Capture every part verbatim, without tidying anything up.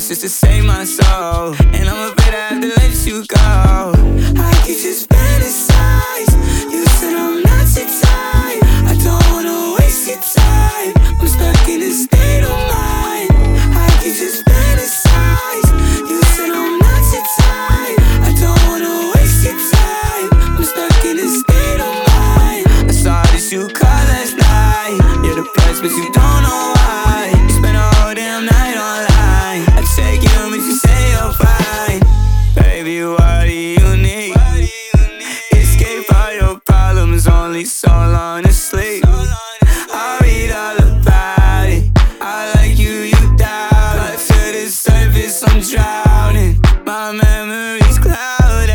best just to save my soul. And I'm afraid I have to let you go. I could just fantasize. You said I'm not your type. I don't wanna waste your time. I'm stuck in a state of mind. I could just fantasize. You said I'm not your type. I don't wanna waste your time. I'm stuck in a state of mind. I saw this you call last night. You're depressed but you don't know why. You spent a whole damn night online. I take you if you say you're fine. Baby, what do you need? Escape all your problems, only so long to sleep. I'll read all about it. I like you, you doubt. But to the surface I'm drowning. My memory's clouded.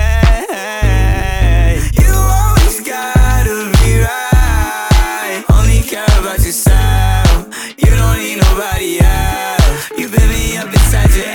You always gotta be right. Only care about yourself. You don't need nobody else. You build me up inside your